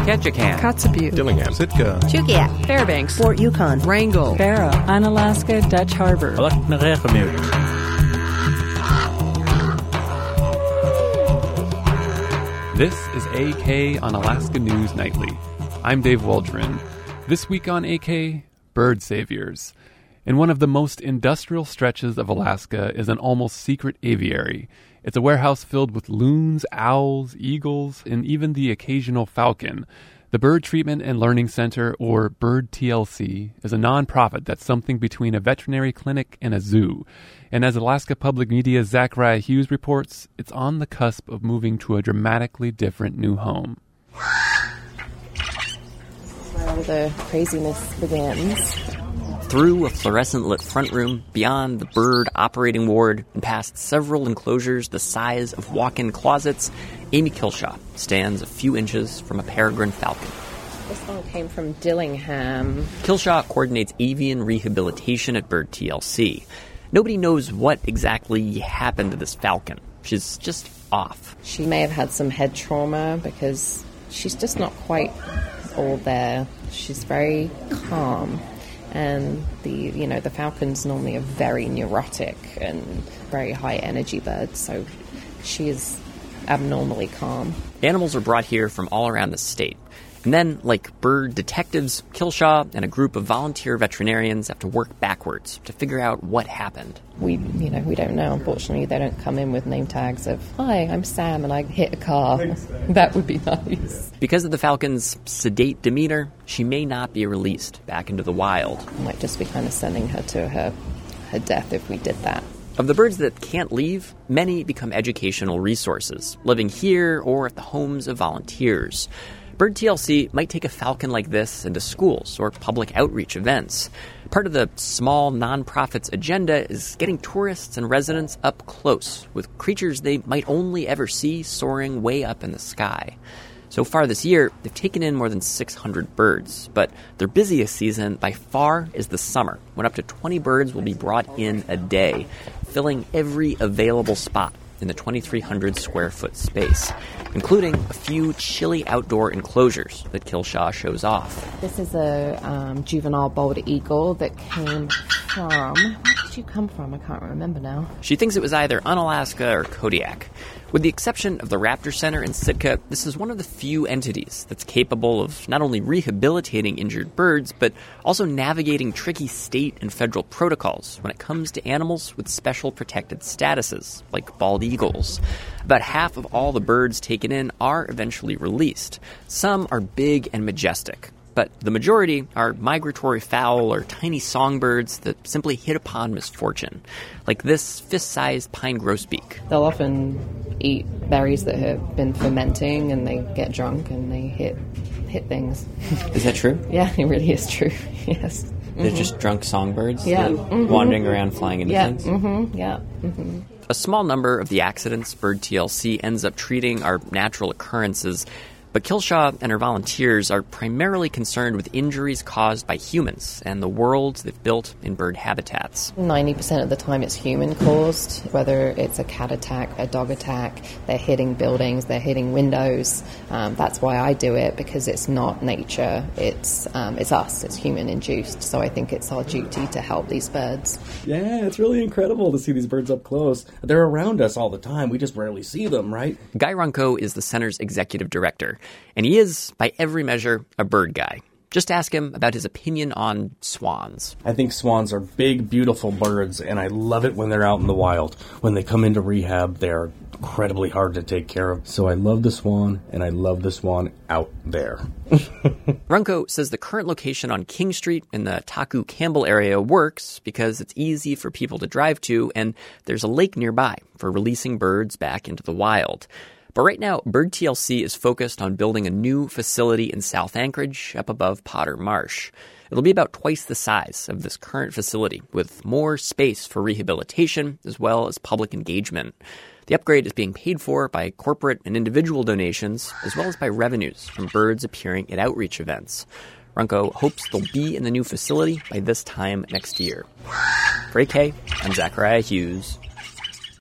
Ketchikan, Kotzebue, Dillingham, Sitka, Chugiak, Fairbanks, Fort Yukon, Wrangell, Barrow, Unalaska, Dutch Harbor. This is AK on Alaska News Nightly. I'm Dave Waldron. This week on AK, bird saviors. In one of the most industrial stretches of Alaska is an almost secret aviary. It's a warehouse filled with loons, owls, eagles, and even the occasional falcon. The Bird Treatment and Learning Center, or Bird TLC, is a nonprofit that's something between a veterinary clinic and a zoo. And as Alaska Public Media's Zachariah Hughes reports, it's on the cusp of moving to a dramatically different new home. Where all the craziness begins. Through a fluorescent-lit front room, beyond the bird operating ward, and past several enclosures the size of walk-in closets, Amy Kilshaw stands a few inches from a peregrine falcon. This one came from Dillingham. Kilshaw coordinates avian rehabilitation at Bird TLC. Nobody knows what exactly happened to this falcon. She's just off. She may have had some head trauma because she's just not quite all there. She's very calm. And the falcon's normally a very neurotic and very high energy bird, so she is abnormally calm. Animals are brought here from all around the state. And then, like bird detectives, Kilshaw and a group of volunteer veterinarians have to work backwards to figure out what happened. We don't know. Unfortunately, they don't come in with name tags of, "Hi, I'm Sam and I hit a car." That would be nice. Because of the falcon's sedate demeanor, she may not be released back into the wild. We might just be kind of sending her to her death if we did that. Of the birds that can't leave, many become educational resources, living here or at the homes of volunteers. Bird TLC might take a falcon like this into schools or public outreach events. Part of the small nonprofit's agenda is getting tourists and residents up close with creatures they might only ever see soaring way up in the sky. So far this year, they've taken in more than 600 birds, but their busiest season by far is the summer, when up to 20 birds will be brought in a day, filling every available spot in the 2,300 square foot space, including a few chilly outdoor enclosures that Kilshaw shows off. This is a juvenile bald eagle that came from... Where did you come from? I can't remember now. She thinks it was either Unalaska or Kodiak. With the exception of the Raptor Center in Sitka, this is one of the few entities that's capable of not only rehabilitating injured birds, but also navigating tricky state and federal protocols when it comes to animals with special protected statuses, like bald eagles. About half of all the birds taken in are eventually released. Some are big and majestic, but the majority are migratory fowl or tiny songbirds that simply hit upon misfortune, like this fist-sized pine grosbeak. They'll often eat berries that have been fermenting, and they get drunk and they hit things. Is that true? Yeah, it really is true. Yes. They're just drunk songbirds? Yeah. Wandering around flying into things? Yeah. Mm-hmm. A small number of the accidents Bird TLC ends up treating are natural occurrences, but Kilshaw and her volunteers are primarily concerned with injuries caused by humans and the worlds they've built in bird habitats. 90% of the time it's human-caused, whether it's a cat attack, a dog attack, they're hitting buildings, they're hitting windows. That's why I do it, because it's not nature, it's us, it's human-induced. So I think it's our duty to help these birds. Yeah, it's really incredible to see these birds up close. They're around us all the time, we just rarely see them, right? Guy Runco is the center's executive director. And he is, by every measure, a bird guy. Just ask him about his opinion on swans. I think swans are big, beautiful birds, and I love it when they're out in the wild. When they come into rehab, they're incredibly hard to take care of. So I love the swan, and I love the swan out there. Runco says the current location on King Street in the Taku-Campbell area works because it's easy for people to drive to, and there's a lake nearby for releasing birds back into the wild. But right now, Bird TLC is focused on building a new facility in South Anchorage up above Potter Marsh. It'll be about twice the size of this current facility, with more space for rehabilitation as well as public engagement. The upgrade is being paid for by corporate and individual donations, as well as by revenues from birds appearing at outreach events. Runco hopes they'll be in the new facility by this time next year. For AK, I'm Zachariah Hughes.